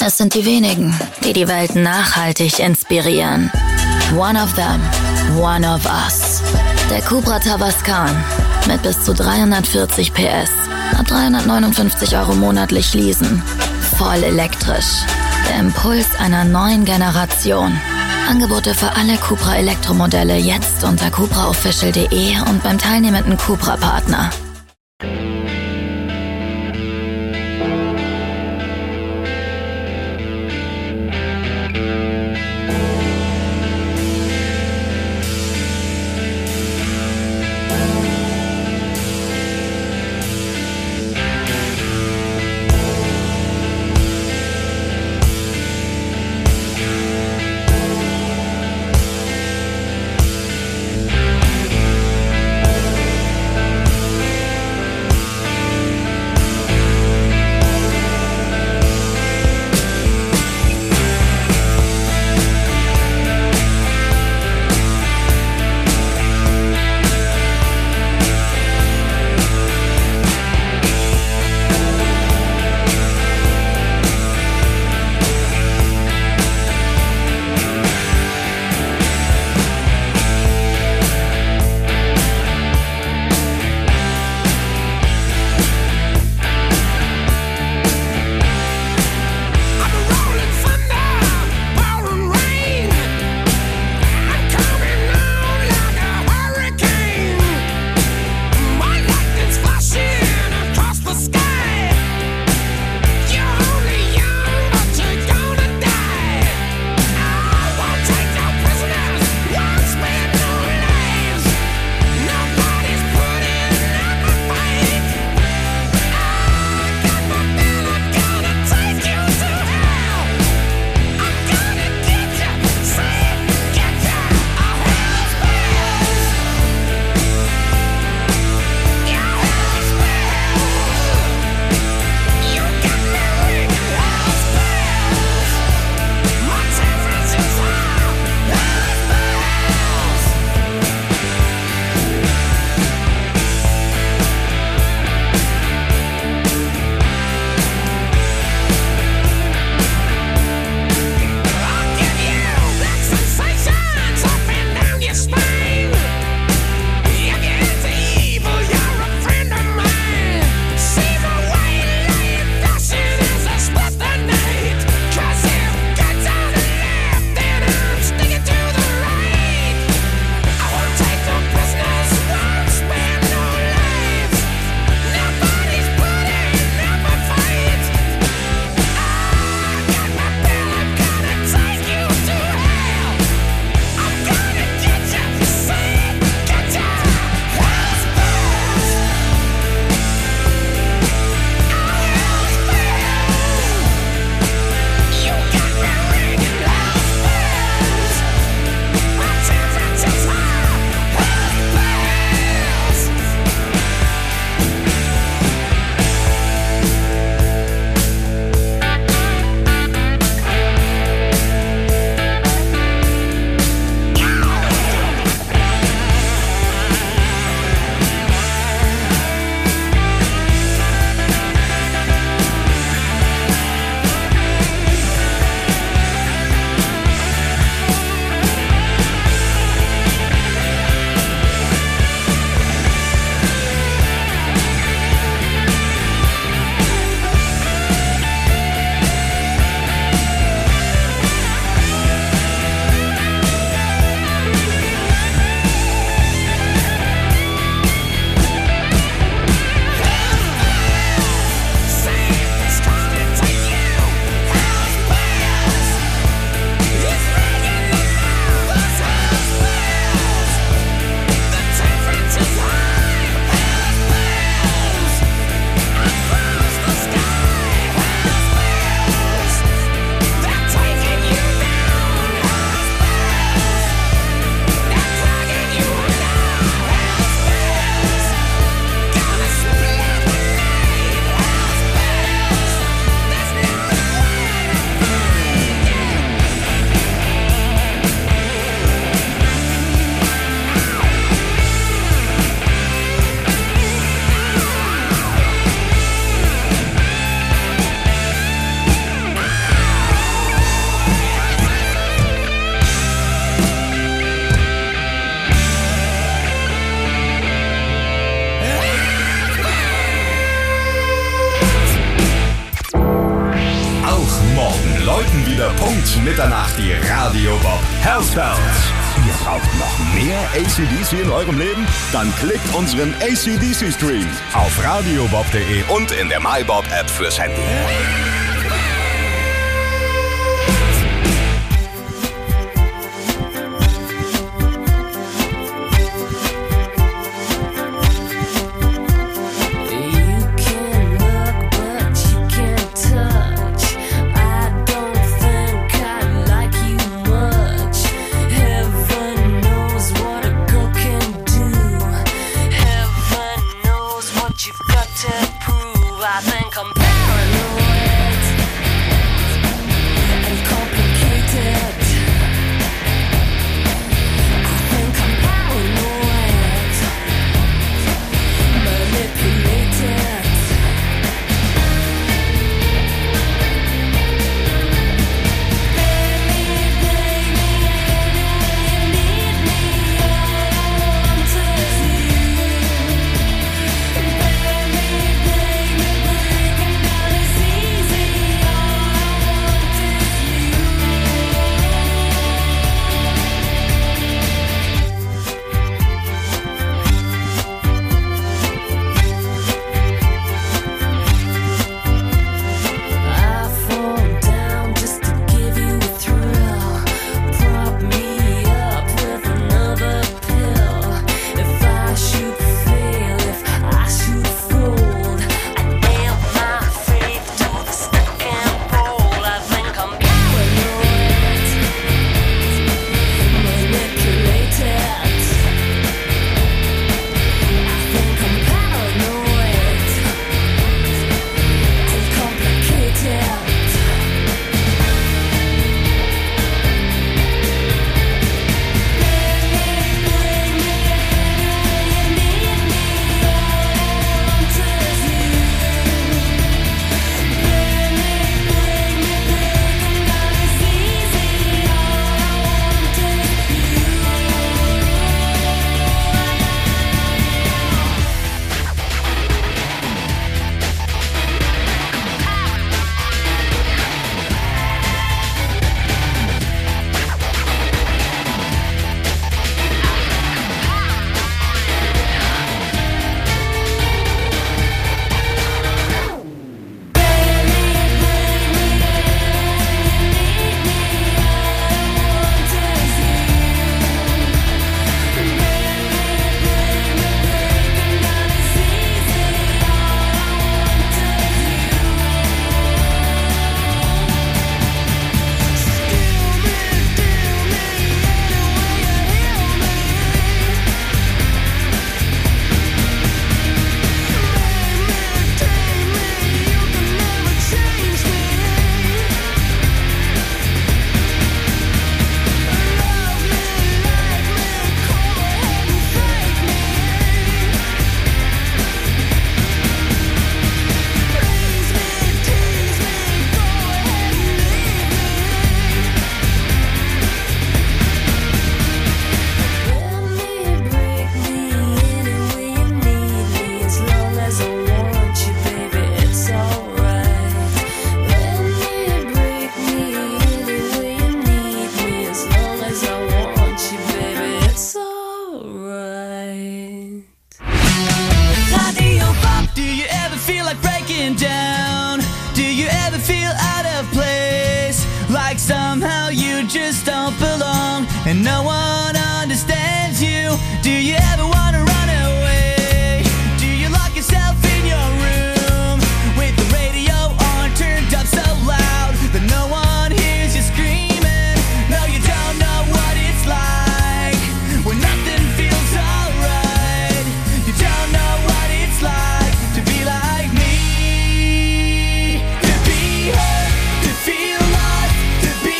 Es sind die wenigen, die die Welt nachhaltig inspirieren. One of them, one of us. Der Cupra Tavascan mit bis zu 340 PS. Ab 359 € monatlich leasen. Voll elektrisch. Der Impuls einer neuen Generation. Angebote für alle Cupra Elektromodelle jetzt unter cupraofficial.de und beim teilnehmenden Cupra-Partner. läuten wieder Punkt Mitternacht die Radio Bob Health Bells. Ihr braucht noch mehr AC/DC in eurem Leben? Dann klickt unseren AC/DC-Stream auf radiobob.de und in der MyBob-App fürs Handy.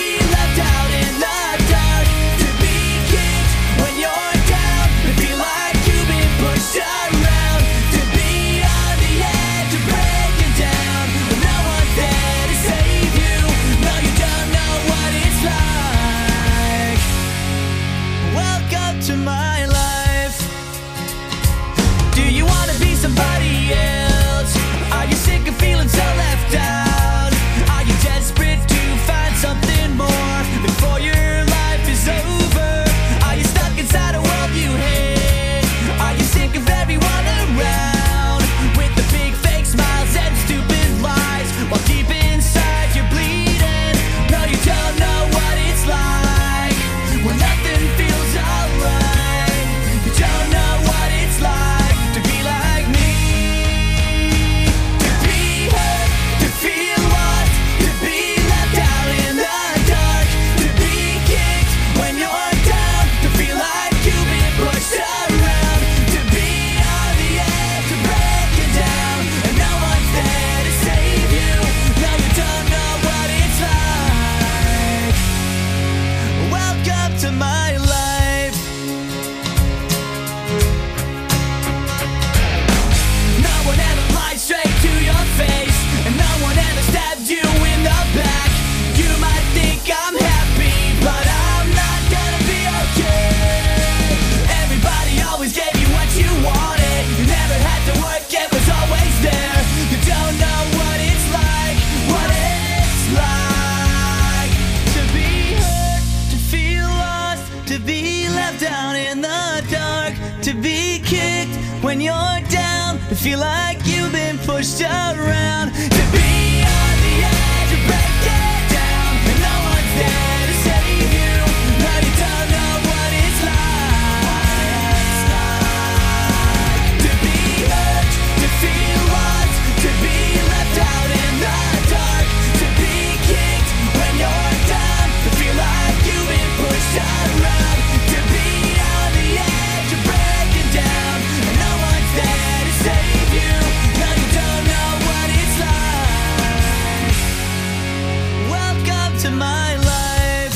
When you're down, be like when you're down, to feel like you've been pushed around, to be on the edge of breaking down, and no one's there to save you. Now you don't know what it's like to be hurt, to feel lost, to be left out in the dark, to be kicked when you're down, to feel like you've been pushed around, to be on the edge of breaking down, and no one's there to save you. Now you don't know what it's like. Welcome to my life.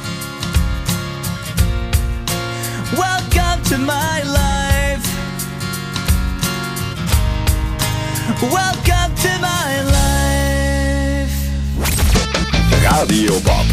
Welcome to my life. Welcome to my life. Radio Bob.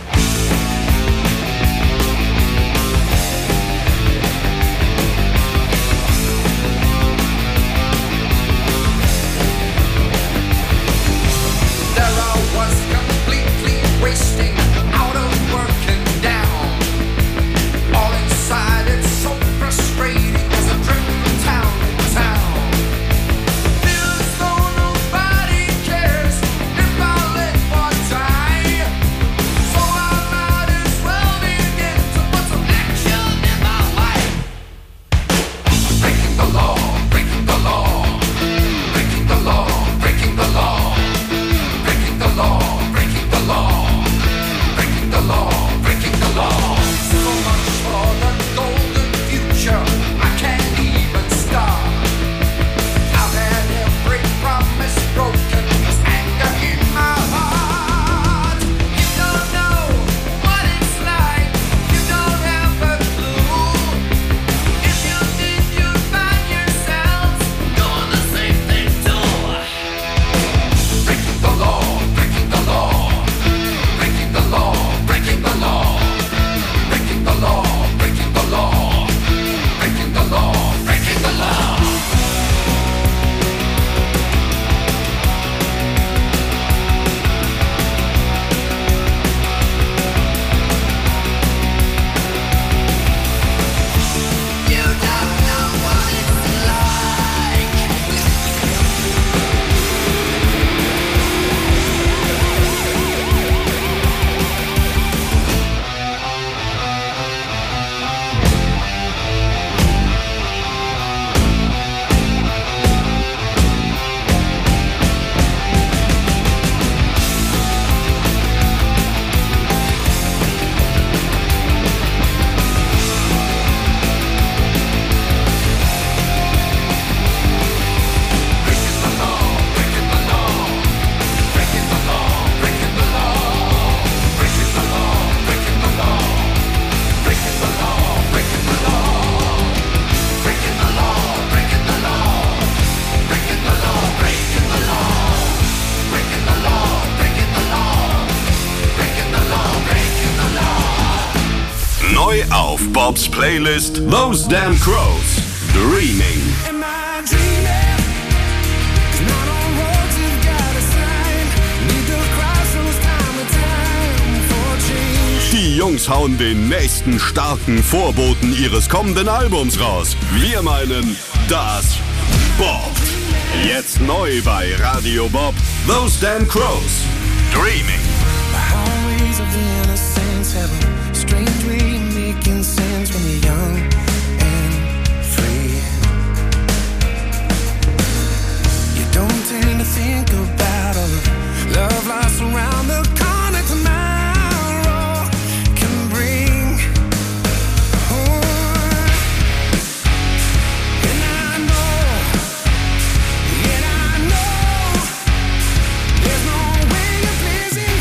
There I was completely wasting, out of work and down. All inside it's so frustrating as I drift from town to town. Feels as though nobody cares if I live or die. So I might as well begin to put some action in my life. Breaking the law, breaking the law, breaking the law, breaking the law. Breaking the law, breaking the law, breaking the law, breaking the law. So much for the golden future, I can't even start. I've had every promise broken, there's anger in my heart. You don't know what it's like, you don't have a clue. If you did, you'd find yourself doing the same thing too. Breaking the law, breaking the law, breaking the law, breaking the law, breaking the law, breaking the law, breaking the law, breaking the law. You don't know what it's like. Neu auf Bobs Playlist Those Damn Crows. Dreaming. Am I dreaming? 'Cause not all roads have got a sign. Need to cross those time for change. Die Jungs hauen den nächsten starken Vorboten ihres kommenden Albums raus. Wir meinen das Bob. Jetzt neu bei Radio Bob. Those Damn Crows. Dreaming. The highways of innocence have a strange way of making sense when you're young and free. You don't tend to think about all the love lost around the corner tomorrow can bring. And I know there's no way of pleasing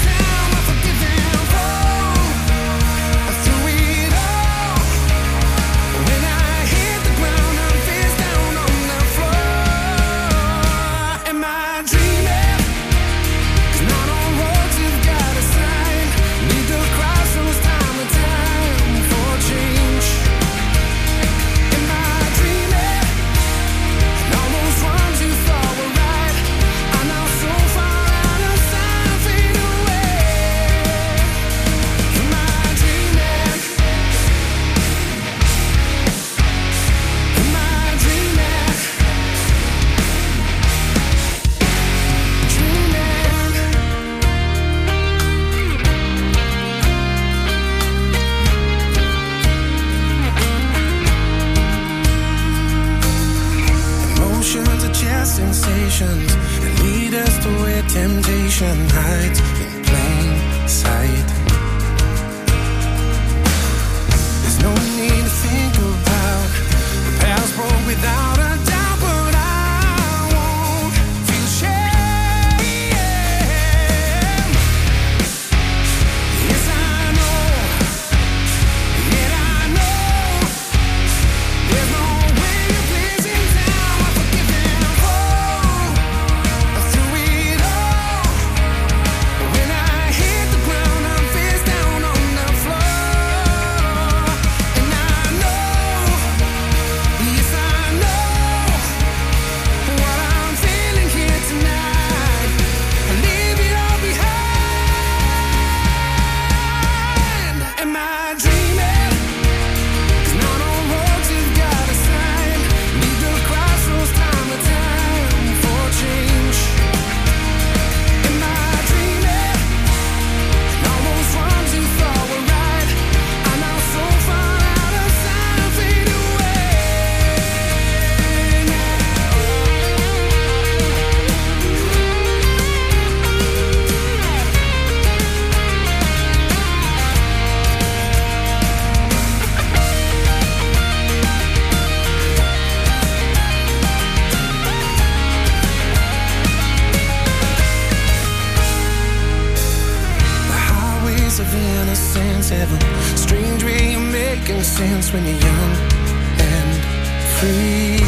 of innocence, have a strange way of making sense when you're young and free.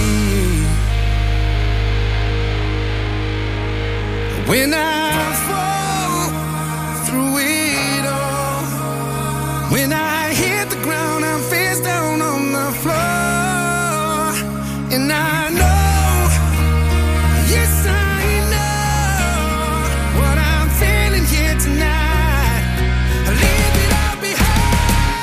When I fall through it all, when I hit the ground, I'm face down on the floor, and I know, yes I know, what I'm feeling here tonight, I leave it all behind.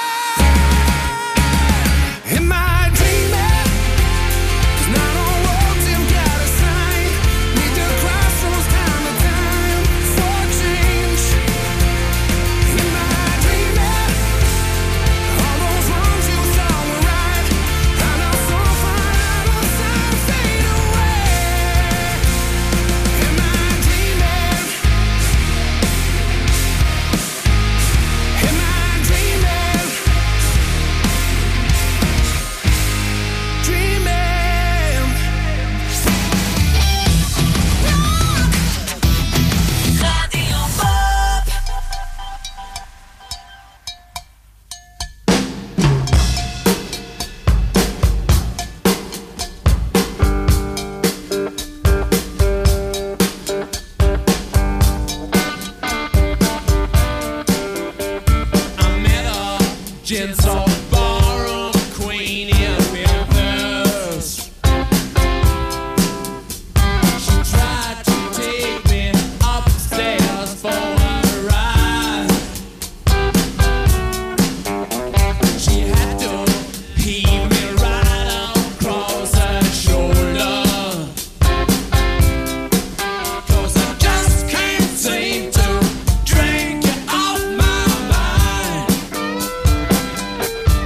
Am I dreaming? 'Cause not all roads have got a sign, need to cross those time to time for change. Am I dreaming? All those wrongs you saw were right, I know so far out of sight fade away. Am I dreaming? Am I dreaming? Dreaming. Radio Bob. I met a gentle ballroom queen in Memphis. She tried to take me upstairs for a ride. She had to heave me right across her shoulder, 'cause I just can't seem to drink you off my mind.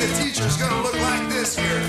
think a teacher's gonna look like this here.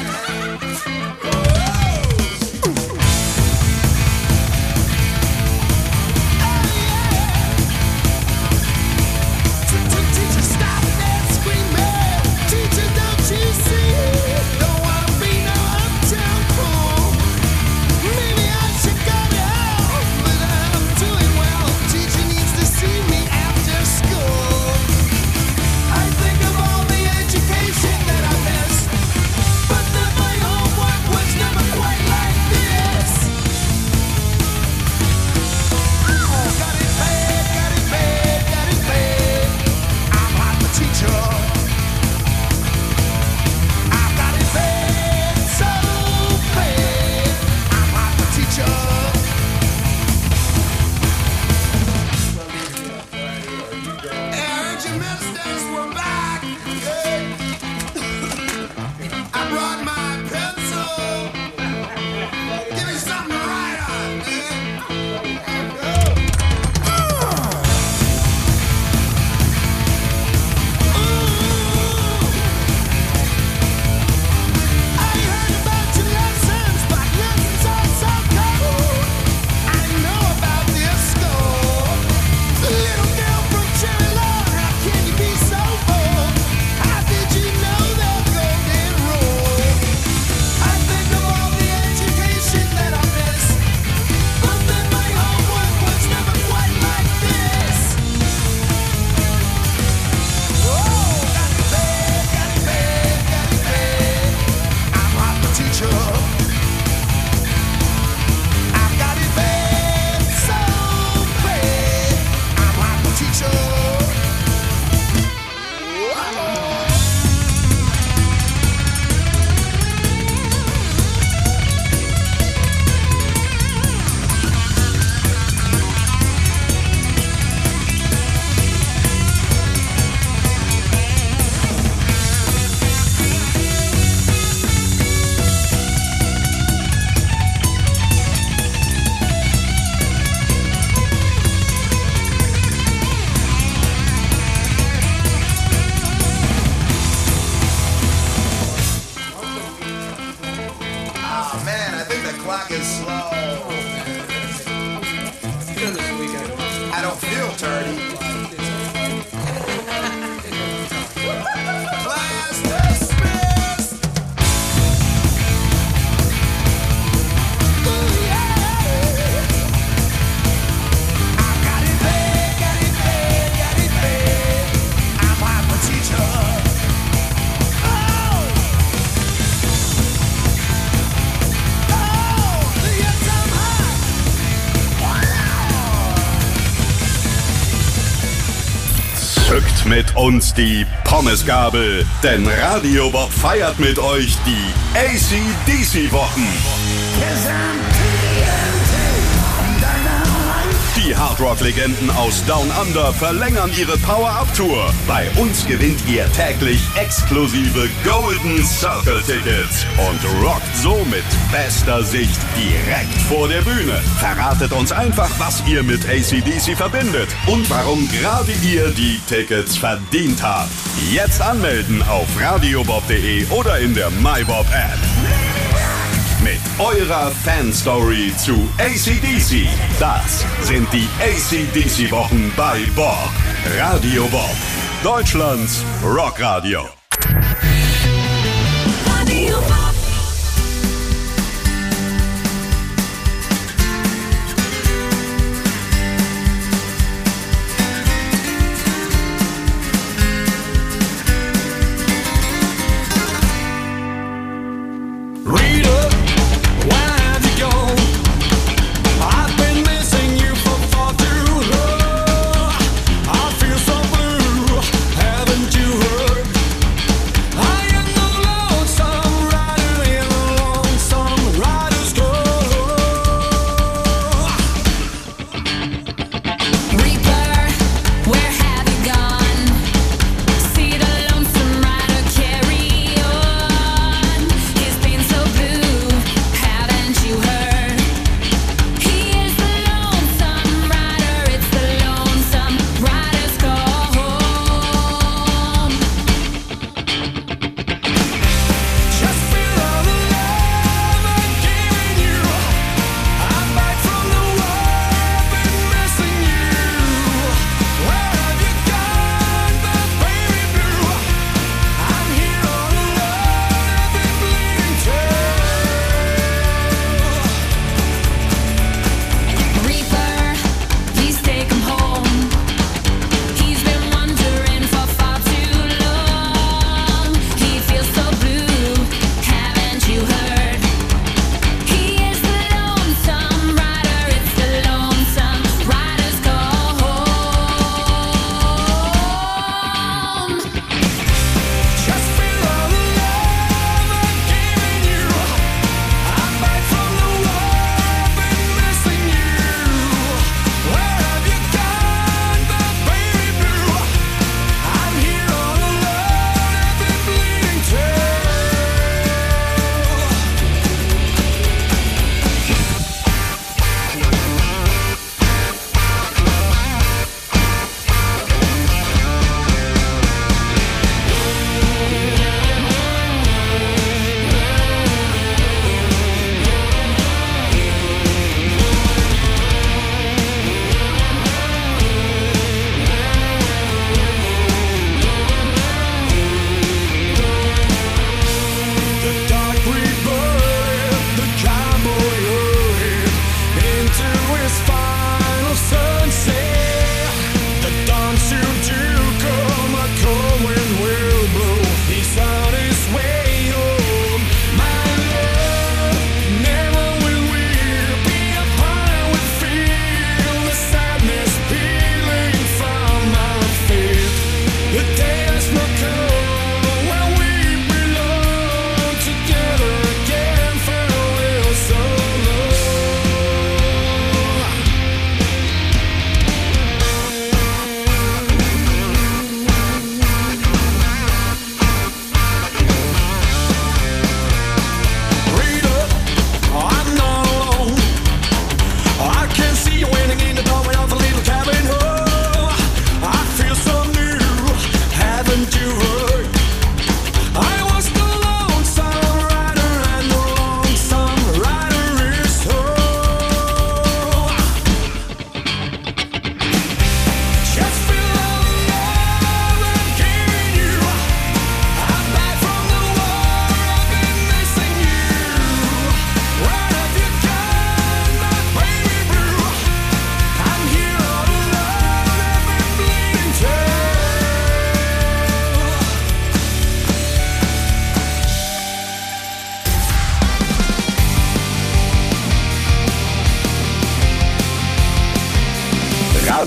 Teacher, stop that screaming. Teacher, don't you see? Don't wanna be no uptown fool. Maybe I should go to hell, but I'm doing well. Teacher needs to see me after school. I think of all the education that I missed, but then my homework was never quite like this. Oh, got it bad, got it bad, got it bad. I'm not the teacher. I got it bad, so bad. I'm not the teacher. Heard your ministers were back. I brought my pencil. Give me something to write on, I heard about your lessons, but lessons are so cold. I know about this school. Little girl from Cherry Lawn, how can you be so bold? How did you know the golden rule? I think of all the education that I missed, but then my homework was never quite like this. Oh, got it bad, got it bad, got it bad. I'm not the teacher. I got it bad, so bad. I'm not the teacher. Oh man, I think the clock is slow. I don't feel dirty. Class dismissed. Ooh, yeah. I got it bad, got it bad, got it bad. I'm not the teacher. Oh, yes, I'm hot. Zückt mit uns die Pommesgabel, denn Radio Bob feiert mit euch die AC/DC-Wochen. Die Hardrock-Legenden aus Down Under verlängern ihre Power-Up-Tour. Bei uns gewinnt ihr täglich exklusive Golden Circle-Tickets und rockt so mit bester Sicht direkt vor der Bühne. Verratet uns einfach, was ihr mit AC/DC verbindet und warum gerade ihr die Tickets verdient habt. Jetzt anmelden auf radiobob.de oder in der MyBob-App. Mit eurer Fanstory zu AC/DC. Das sind die AC/DC-Wochen bei Bob. Radio Bob. Deutschlands Rockradio. Radio Bob. Rita, where have you gone? I've been missing you for far too long. I feel so blue, haven't you heard?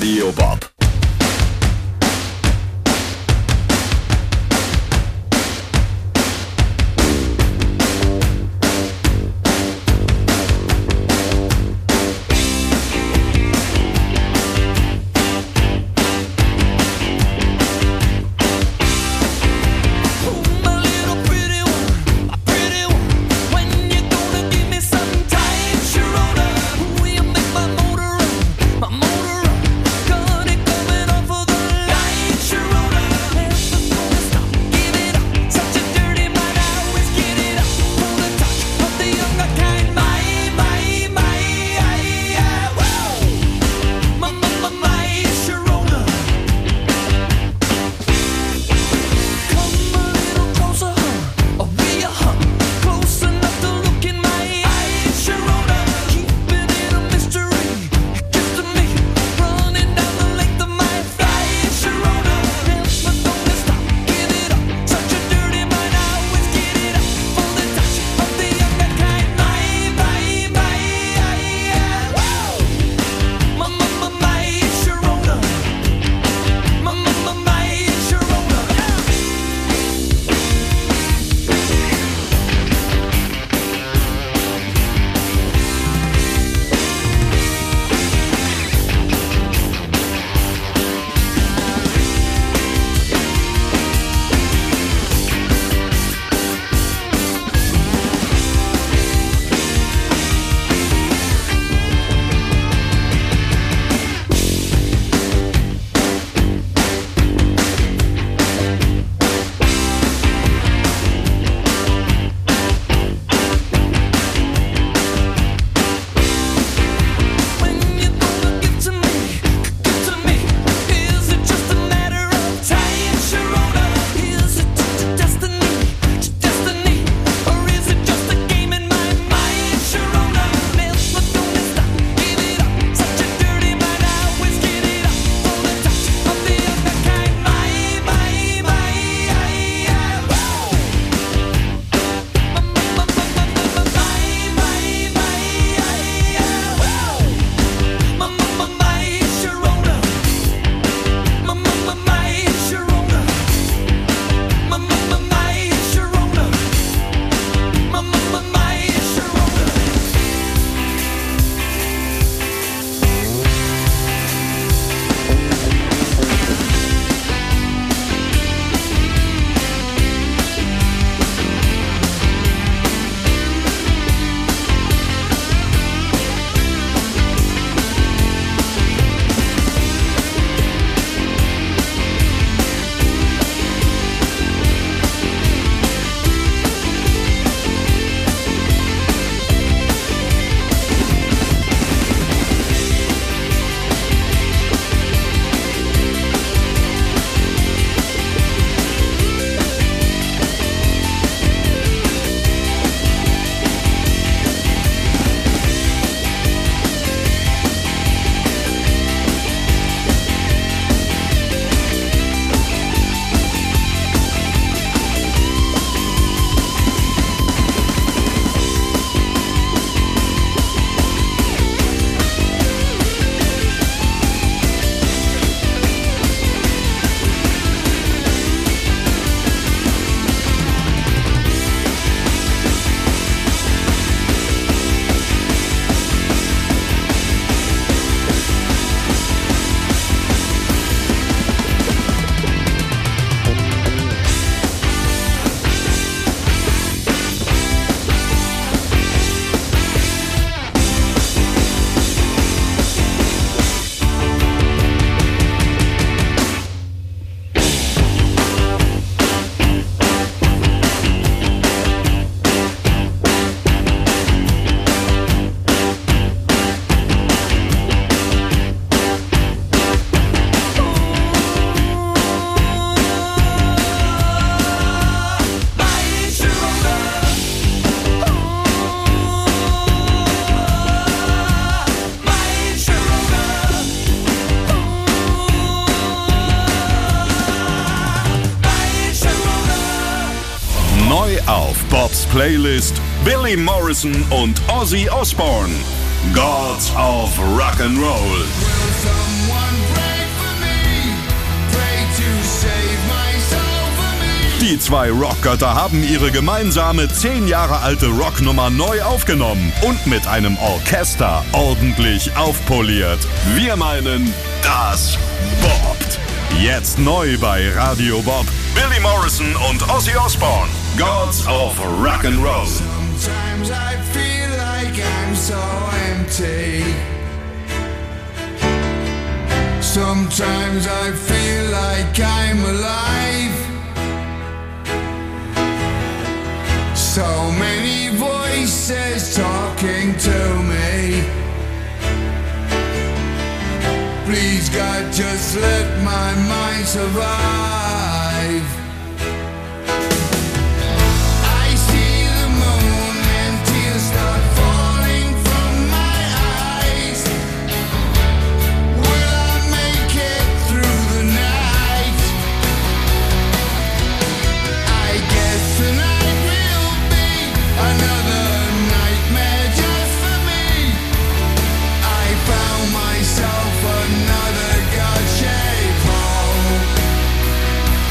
Radio Bob. Neu auf Bobs Playlist Billy Morrison und Ozzy Osbourne. Gods of Rock'n'Roll. Will someone break Die zwei Rockgötter haben ihre gemeinsame 10 Jahre alte Rocknummer neu aufgenommen und mit einem Orchester ordentlich aufpoliert. Wir meinen, das boppt. Jetzt neu bei Radio Bob. Billy Morrison und Ozzy Osbourne. Gods of Rock'n'Roll. Sometimes I feel like I'm so empty. Sometimes I feel like I'm alive. So many voices talking to me. Please God, just let my mind survive. I see the moon and tears start falling from my eyes. Will I make it through the night? I guess tonight will be another nightmare just for me. I found myself another God-shaped hole.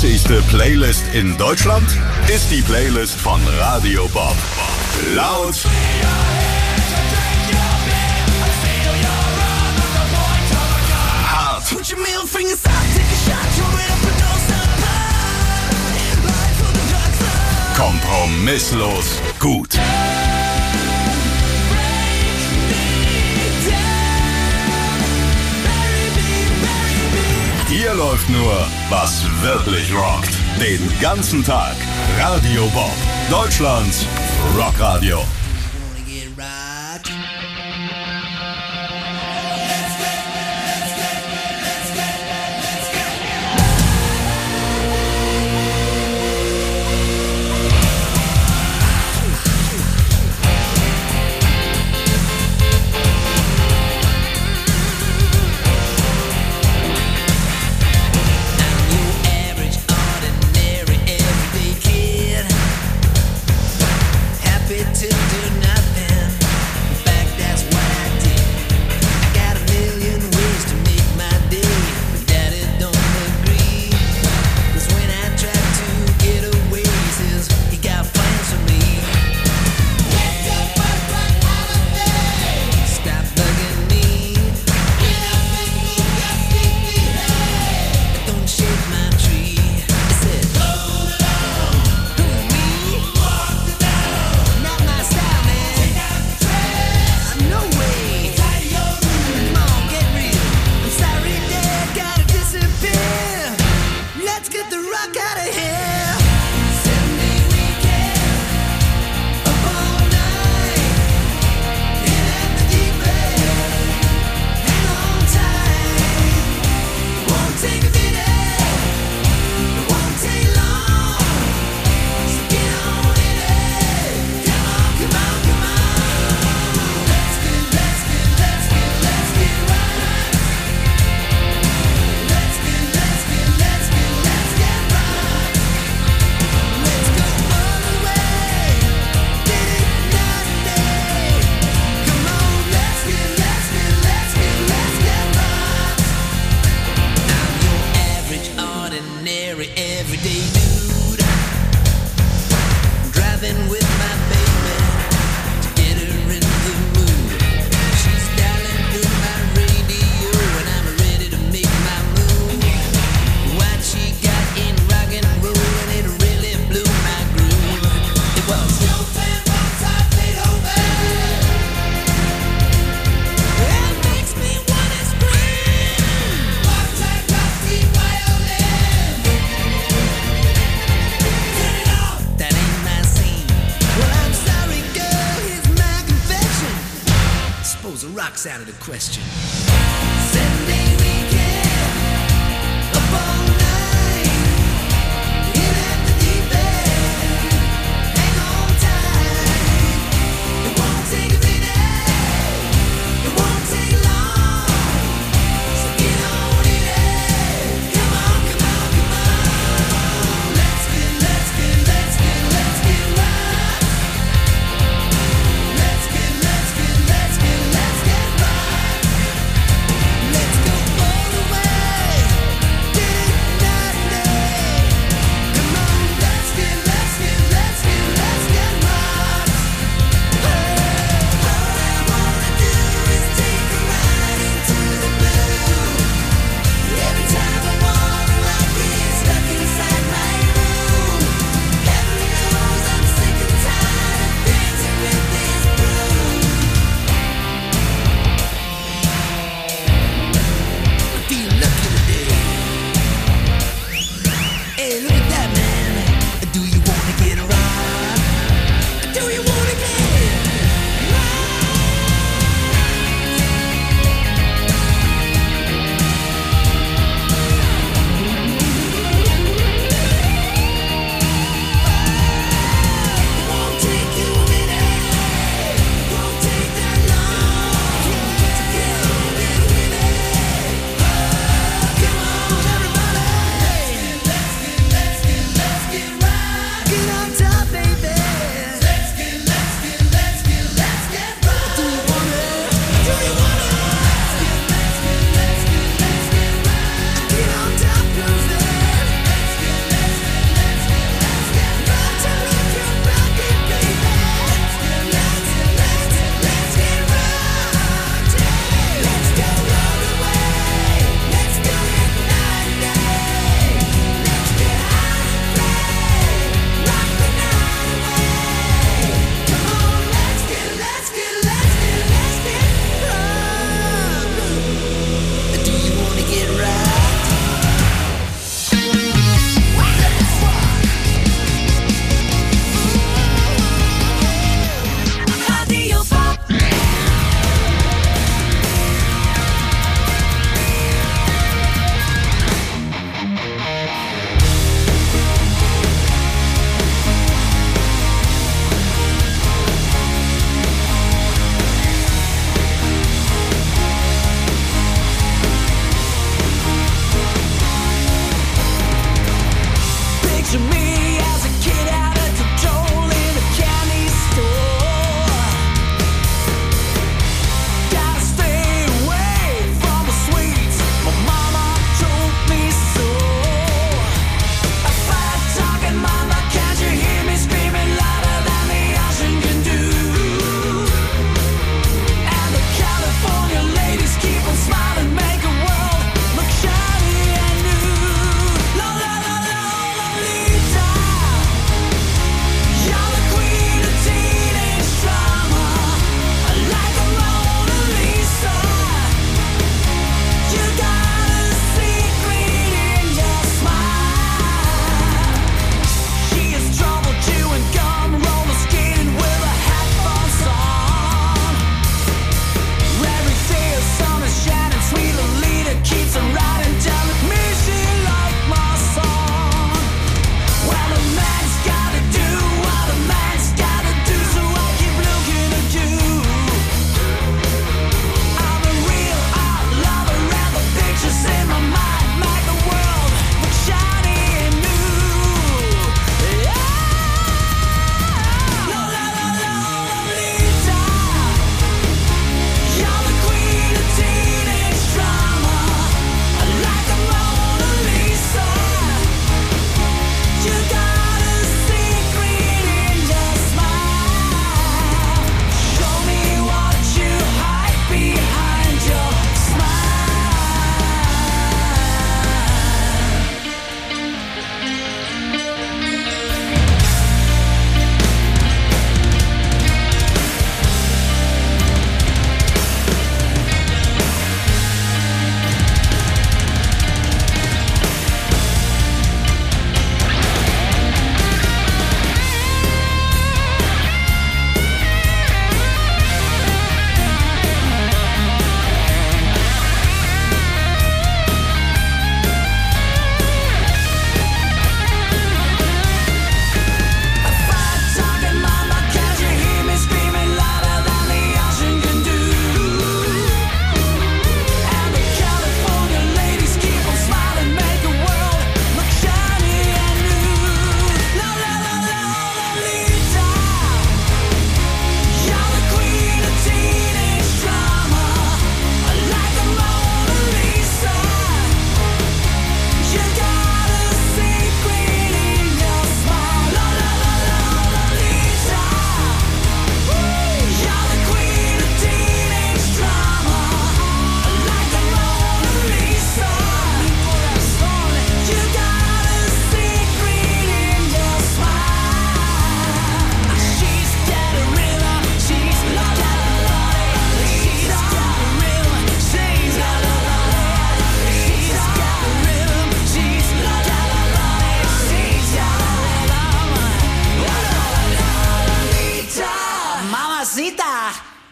hitsigste Playlist in Deutschland ist die Playlist von Radio Bob. Laut, hart, Put your middle fingers up, take a shot, throw it up and don't stop. Life for the drugs, kompromisslos gut. Hier läuft nur, was wirklich rockt. Den ganzen Tag. Radio Bob. Deutschlands Rockradio. wanna get right. Average, ordinary, everyday kid. Happy to do nothing. In fact, that's what I did. I got a million ways to make my day, but Daddy don't agree. 'Cause when I try to get away, he says he got plans for me. Stop bugging me. Don't shake my tree. He said, hold it on. Who, me? Not my style, man. No way. Come on, get real. I'm sorry, Dad, gotta disappear. Let's get the rock out of here. 7-day weekend, up all night, in at the deep end. Hang on tight. Won't take a minute. It won't take long. So get on in it. Come on, come on, come on. Let's get right. Let's get right. Let's go all the way. Get it night and day. Come on, let's get right. I'm your average, ordinary, everyday dude. Driving with my baby to get her in the mood. She's dialing through my radio and I'm ready to make my move. What she got in rock and roll and it really blew my groove. It was Chopin, Mozart, Beethoven. It makes me wanna scream. Mozart, Rossi, violin. Turn it off. That ain't my scene. Well, I'm sorry, girl. Here's my confession. Suppose the rock's out of the question. 7-day weekend, up all night, in at the deep end. Hang on tight. It won't take a minute. It won't take long. So get on in it. Come on, come on, come on. Let's get right. Let's get right. Let's get right.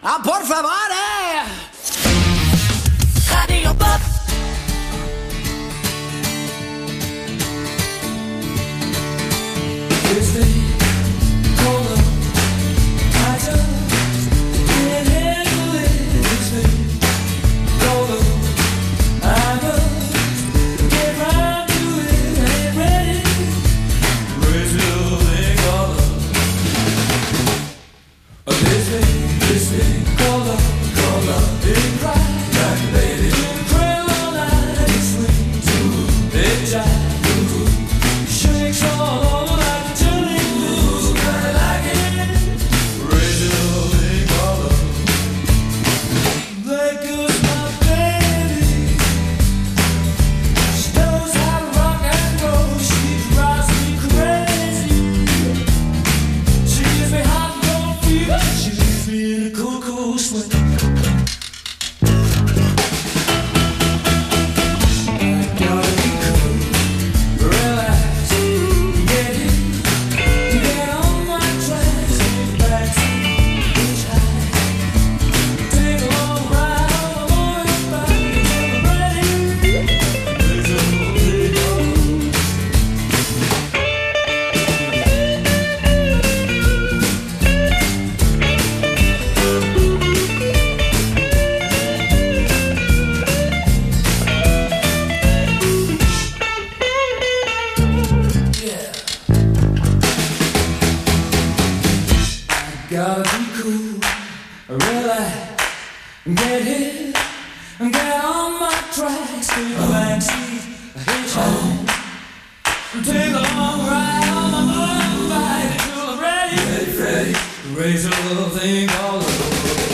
Ah, por favor, Radio Bob. Gotta be cool, relax, get hit, get on my tracks, take a backseat, hitchhike, take a long ride on my motorbike till I'm ready, raise a little thing called love.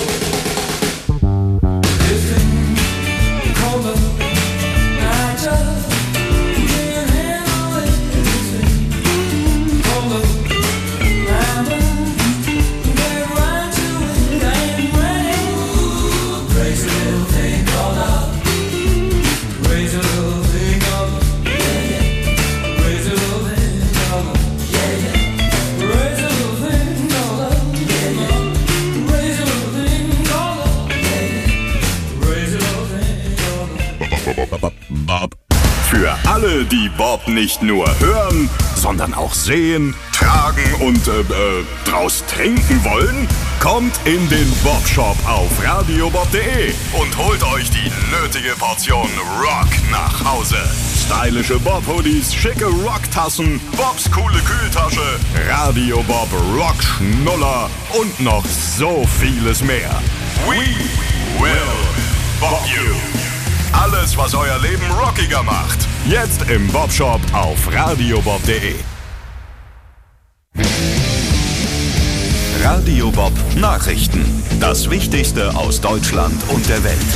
This thing called love, I just can't handle it. This thing called love, I'm Bob. Für alle, die Bob nicht nur hören, sondern auch sehen, tragen und draus trinken wollen, kommt in den Bob Shop auf radiobob.de und holt euch die nötige Portion Rock nach Hause. Stylische Bob-Hoodies, schicke Rocktassen, Bobs coole Kühltasche, Radio Bob Rock-Schnuller und noch so vieles mehr. We will Bob you. Alles, was euer Leben rockiger macht. Jetzt im Bob-Shop auf radiobob.de. Radio Bob Nachrichten. Das Wichtigste aus Deutschland und der Welt.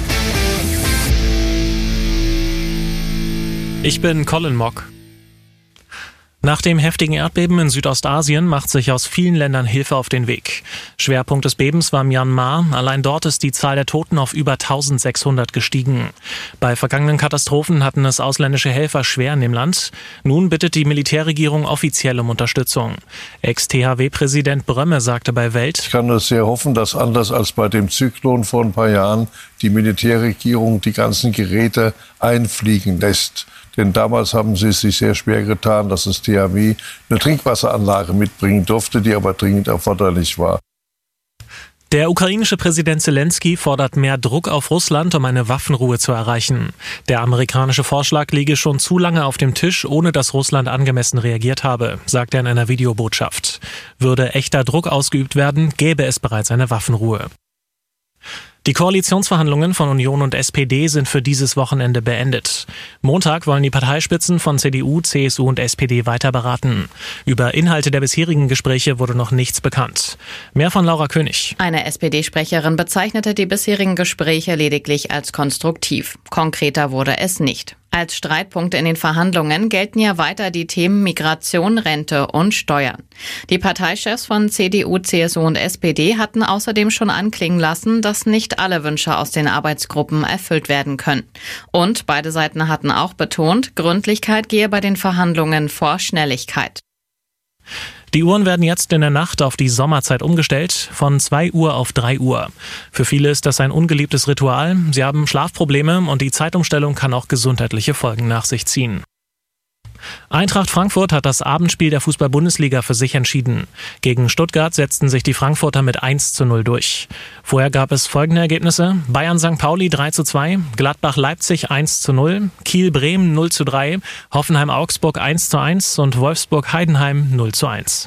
Ich bin Colin Mock. Nach dem heftigen Erdbeben in Südostasien macht sich aus vielen Ländern Hilfe auf den Weg. Schwerpunkt des Bebens war Myanmar. Allein dort ist die Zahl der Toten auf über 1600 gestiegen. Bei vergangenen Katastrophen hatten es ausländische Helfer schwer in dem Land. Nun bittet die Militärregierung offiziell um Unterstützung. Ex-THW-Präsident Brömme sagte bei Welt: Ich kann nur sehr hoffen, dass anders als bei dem Zyklon vor ein paar Jahren die Militärregierung die ganzen Geräte einfliegen lässt. Denn damals haben sie es sich sehr schwer getan, dass das THW eine Trinkwasseranlage mitbringen durfte, die aber dringend erforderlich war. Der ukrainische Präsident Zelensky fordert mehr Druck auf Russland, um eine Waffenruhe zu erreichen. Der amerikanische Vorschlag liege schon zu lange auf dem Tisch, ohne dass Russland angemessen reagiert habe, sagt er in einer Videobotschaft. Würde echter Druck ausgeübt werden, gäbe es bereits eine Waffenruhe. Die Koalitionsverhandlungen von Union und SPD sind für dieses Wochenende beendet. Montag wollen die Parteispitzen von CDU, CSU und SPD weiter beraten. Über Inhalte der bisherigen Gespräche wurde noch nichts bekannt. Mehr von Laura König. Eine SPD-Sprecherin bezeichnete die bisherigen Gespräche lediglich als konstruktiv. Konkreter wurde es nicht. Als Streitpunkte in den Verhandlungen gelten ja weiter die Themen Migration, Rente und Steuern. Die Parteichefs von CDU, CSU und SPD hatten außerdem schon anklingen lassen, dass nicht alle Wünsche aus den Arbeitsgruppen erfüllt werden können. Und beide Seiten hatten auch betont, Gründlichkeit gehe bei den Verhandlungen vor Schnelligkeit. Die Uhren werden jetzt in der Nacht auf die Sommerzeit umgestellt, von 2 Uhr auf 3 Uhr. Für viele ist das ein ungeliebtes Ritual. Sie haben Schlafprobleme und die Zeitumstellung kann auch gesundheitliche Folgen nach sich ziehen. Eintracht Frankfurt hat das Abendspiel der Fußball-Bundesliga für sich entschieden. Gegen Stuttgart setzten sich die Frankfurter mit 1:0 durch. Vorher gab es folgende Ergebnisse: Bayern St. Pauli 3:2, Gladbach Leipzig 1:0, Kiel Bremen 0:3, Hoffenheim Augsburg 1:1 und Wolfsburg Heidenheim 0:1.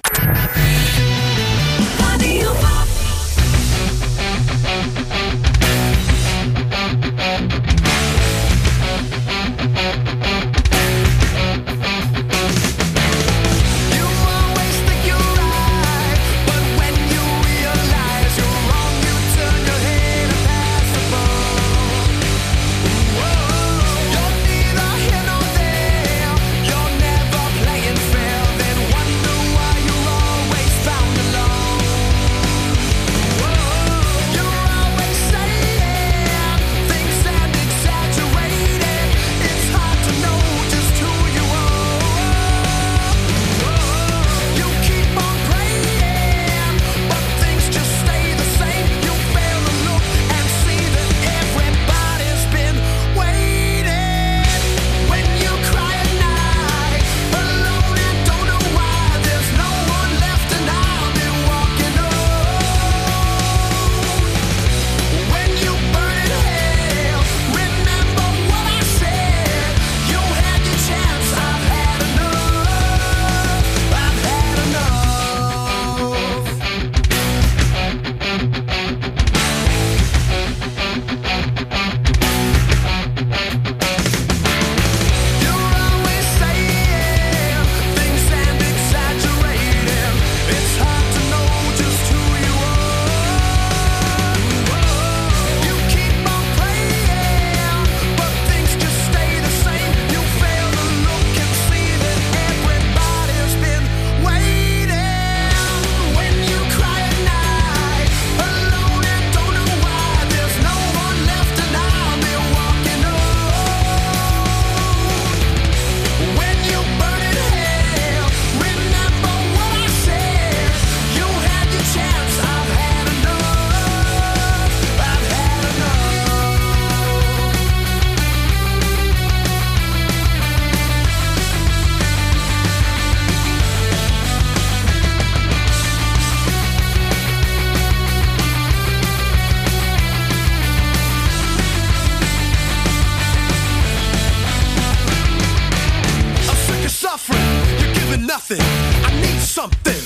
nothing. I need something.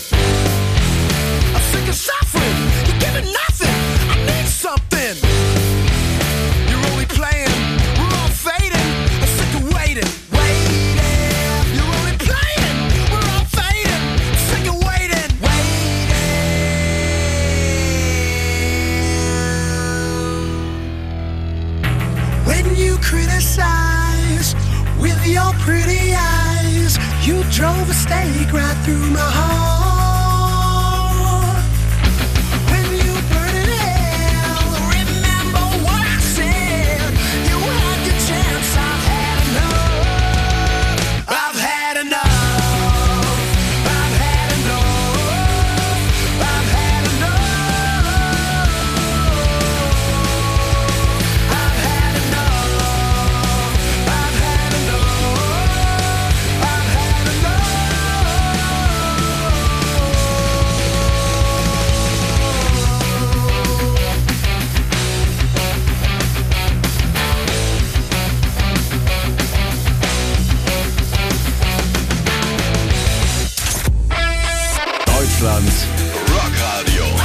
I'm sick of suffering. You're giving nothing. I need something. You're only playing. We're all fading. I'm sick of waiting. Waiting. You're only playing. We're all fading. I'm sick of waiting. Waiting. When you criticize with your pretty eyes, you drove a stake right through my heart. When you burn in hell, remember what I said. You had your chance, I've had enough. I've had enough. I've had enough. I've had enough. I've had enough. I've had enough. I've had enough. Deutschland Rockradio.